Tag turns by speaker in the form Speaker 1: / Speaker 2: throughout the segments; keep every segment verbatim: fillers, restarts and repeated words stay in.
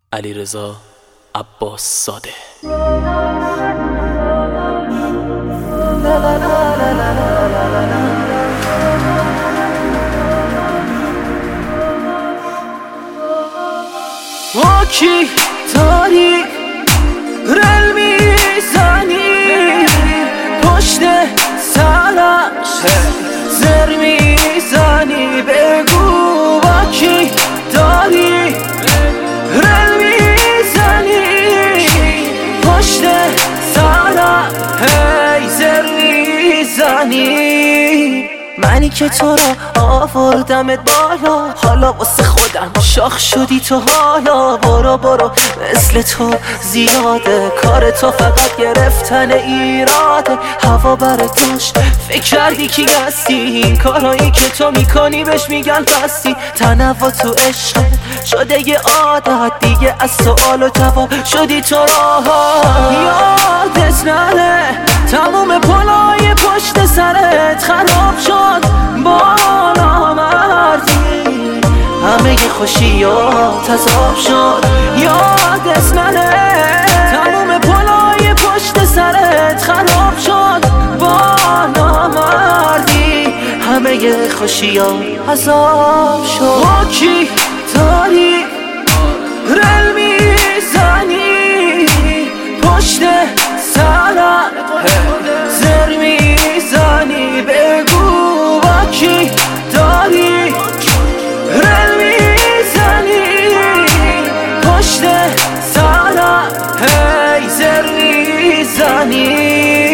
Speaker 1: علیرضا عباس زاده.
Speaker 2: واکی داری رل میزنی پشت سرش زر میزنی، بگو واکی داری رل میزنی پشت سرش هی زر میزنی. منی که تو را آوردمت بالا، حالا واسه خودم شاخ شدی تو حالا. برو برو مثل تو زیاده، کار تو فقط گرفتن ایراده. هوا براتش فکر کردی کی هستی؟ این کارایی که تو میکنی بهش میگن پستی. تنوع تو عشق شده یه عادت دیگه، از سوال و جواب شدی تو راحت. یادت نره تموم پلای پشت سرت خراب شد با نامردی، همه خوشیات عذاب شد. یادت نره تموم پلای پشت سرت خراب شد با نامردی، همه خوشیات عذاب شد. واکی داری رل میزنی پشت سرت زر میزنی، بگو واکی داری رل میزنی پشت سرت هی زر میزنی.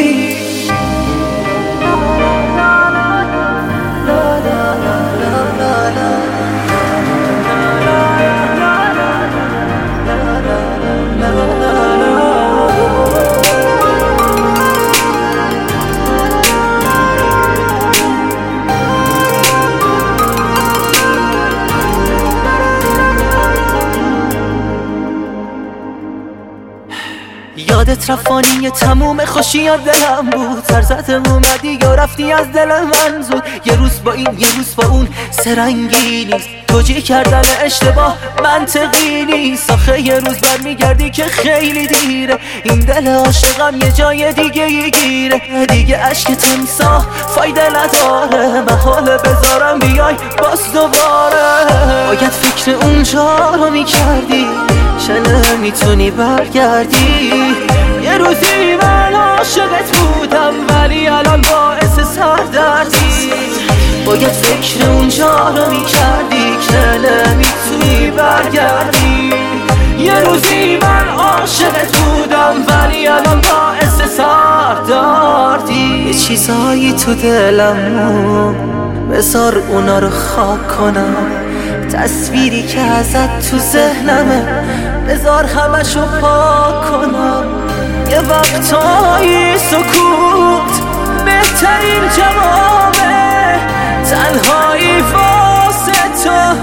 Speaker 2: یادت رفانی تموم خوشی ها دلم بود، سرزتم اومدی یا رفتی از دل من زود. یه روز با این یه روز با اون سرنگی نیست، توجیه کردن اشتباه منطقی نیست. آخه یه روز برمیگردی که خیلی دیره، این دل عاشقم یه جای دیگه ی گیره. دیگه عشق تمساح فایده نداره، محاله بذارم بیای باز دوباره. باید فکر اونجا رو میکردی چه نمیتونی برگردی. یه روزی من عاشقت بودم ولی الان باعث سردردی. باید فکر اونجا رو میکردی که نمیتونی برگردی. یه روزی من عاشقت بودم ولی الان باعث سردردی. یه چیزایی تو دلم بذار اونا رو خاک کنم، تصویری که ازت تو ذهنمه بذار همشو پاک کنم. یه وقتایی سکوت بهترین جوابه، تنهایی واسه تو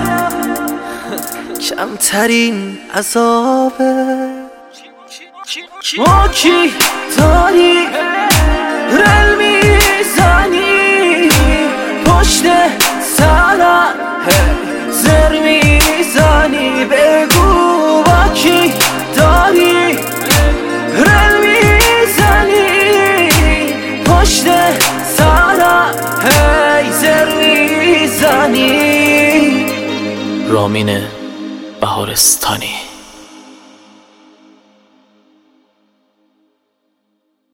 Speaker 2: کمترین عذابه. واکی داری رل میزنی پشت سرت زر میزنی، بگو واکی داری رل میزنی پشت سرت هی زر میزنی.
Speaker 1: رامین بهارستانی.